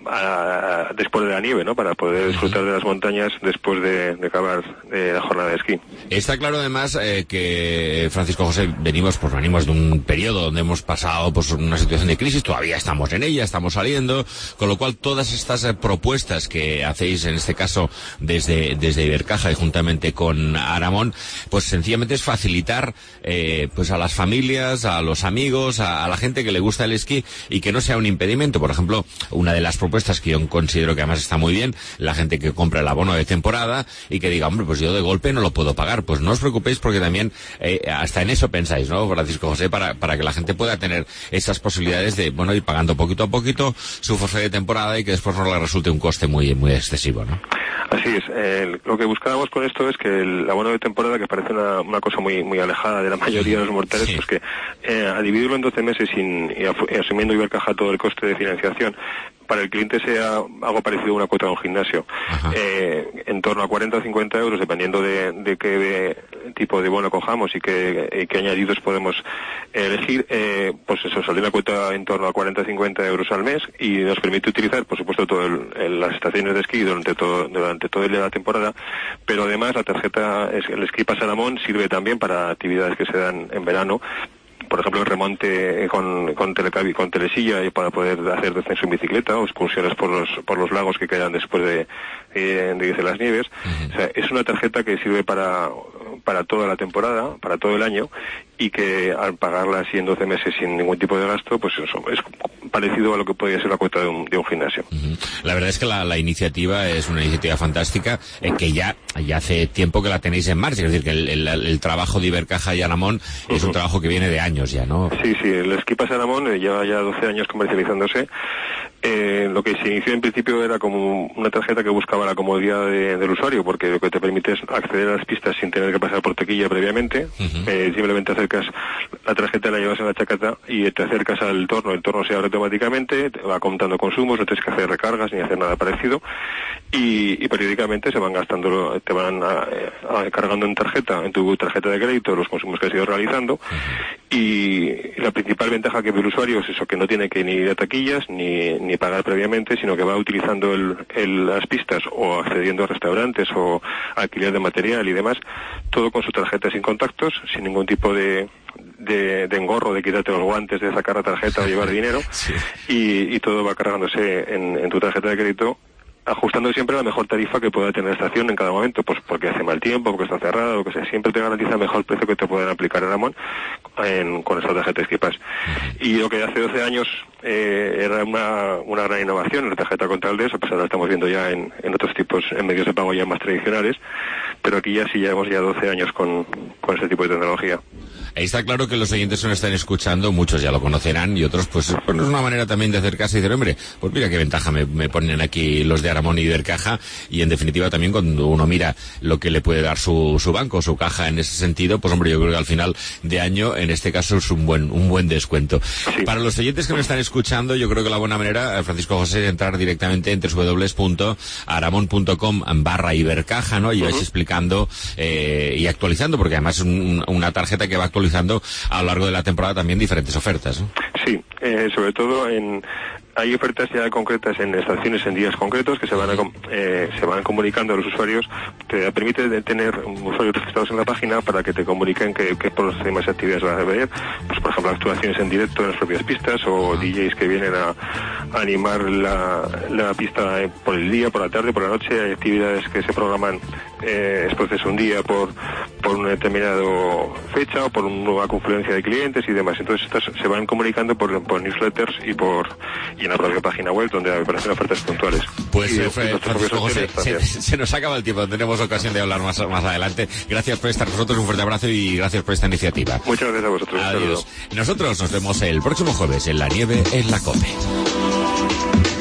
después de la nieve, ¿no? Para poder disfrutar de las montañas después de acabar la jornada de esquí. Está claro además que, Francisco José, venimos de un periodo donde hemos pasado pues una situación de crisis, todavía estamos en ella, estamos saliendo, con lo cual todas estas propuestas que hacéis en este caso desde Ibercaja y juntamente con Aramón, pues sencillamente es facilitar pues a las familias, a los amigos, a la gente que le gusta el esquí y que no sea un impedimento. Por ejemplo, una de las propuestas que yo considero que además está muy bien, la gente que compra el abono de temporada y que diga, hombre, pues yo de golpe no lo puedo pagar. Pues no os preocupéis porque también hasta en eso pensáis, ¿no, Francisco José? Para que la gente pueda tener esas posibilidades de, bueno, ir pagando poquito a poquito su forfait de temporada y que después no le resulte un coste muy excesivo, ¿no? Así es. Lo que buscábamos con esto es que el abono de temporada, que parece una cosa muy alejada de la mayoría de los mortales, pues que a dividirlo en 12 meses y asumiendo Ibercaja todo el coste de financiación, para el cliente sea algo parecido a una cuota de un gimnasio, en torno a 40 o 50 euros, dependiendo de qué tipo de bono cojamos y qué añadidos podemos elegir, pues eso, sale una cuota en torno a 40 o 50 euros al mes y nos permite utilizar, por supuesto, las estaciones de esquí durante todo el día de la temporada, pero además la tarjeta, el Esquí Pass Aramón, sirve también para actividades que se dan en verano. Por ejemplo, el remonte con telesilla y para poder hacer descenso en bicicleta o excursiones por los lagos que quedan después de las nieves. O sea, es una tarjeta que sirve para toda la temporada, para todo el año, y que al pagarla así en 12 meses sin ningún tipo de gasto, pues eso es parecido a lo que podría ser la cuota de un gimnasio. La verdad es que la iniciativa es una iniciativa fantástica, que ya hace tiempo que la tenéis en marcha. Es decir, que el trabajo de Ibercaja y Aramón es un trabajo que viene de años ya, ¿no? Sí, el Esquí Pass Aramón lleva ya 12 años comercializándose. Lo que se inició en principio era como una tarjeta que buscaba la comodidad del usuario, porque lo que te permite es acceder a las pistas sin tener que pasar por taquilla previamente. Simplemente acercas la tarjeta, la llevas en la chaqueta y te acercas al torno, el torno se abre automáticamente, te va contando consumos, no tienes que hacer recargas ni hacer nada parecido, y periódicamente se van gastando, te van cargando en tu tarjeta de crédito los consumos que has ido realizando, y la principal ventaja que ve el usuario es eso, que no tiene que ni ir a taquillas ni pagar previamente, sino que va utilizando las pistas o accediendo a restaurantes o alquiler de material y demás, todo con su tarjeta sin contactos, sin ningún tipo de engorro, de quitarte los guantes, de sacar la tarjeta o llevar dinero, y todo va cargándose en tu tarjeta de crédito, ajustando siempre la mejor tarifa que pueda tener la estación en cada momento, pues porque hace mal tiempo, porque está cerrada, o que sea, siempre te garantiza el mejor precio que te pueden aplicar en Aramón con esta tarjeta de Esquí Pass. Y lo que hace 12 años era una gran innovación en la tarjeta contra eso, pues ahora estamos viendo ya en otros tipos, en medios de pago ya más tradicionales, pero aquí ya llevamos 12 años con este tipo de tecnología. Está claro que los oyentes que nos están escuchando, muchos ya lo conocerán y otros pues es una manera también de acercarse y decir, hombre, pues mira qué ventaja me ponen aquí los de Aramón y Ibercaja, y en definitiva también cuando uno mira lo que le puede dar su banco, su caja en ese sentido, pues hombre, yo creo que al final de año en este caso es un buen descuento. Sí. Para los oyentes que nos están escuchando, yo creo que la buena manera, Francisco José, es entrar directamente en www.aramon.com/Ibercaja, ¿no? Y vais explicando y actualizando, porque además es una tarjeta que va actualizando a lo largo de la temporada también diferentes ofertas, ¿no? Sí, sobre todo hay ofertas ya concretas en estaciones en días concretos que se van comunicando a los usuarios. Te permite tener usuarios registrados en la página para que te comuniquen qué próximas actividades van a ver. Pues, por ejemplo, actuaciones en directo en las propias pistas o DJs que vienen a animar la pista por el día, por la tarde, por la noche. Hay actividades que se programan después un día por una determinada fecha o por una confluencia de clientes y demás. Entonces estas se van comunicando por newsletters y en la propia página web donde aparecen ofertas puntuales. Pues Francisco José, se nos acaba el tiempo, tendremos ocasión de hablar más adelante. Gracias por estar con nosotros, un fuerte abrazo y gracias por esta iniciativa. Muchas gracias a vosotros. Adiós. Nosotros nos vemos el próximo jueves en La Nieve en la COPE.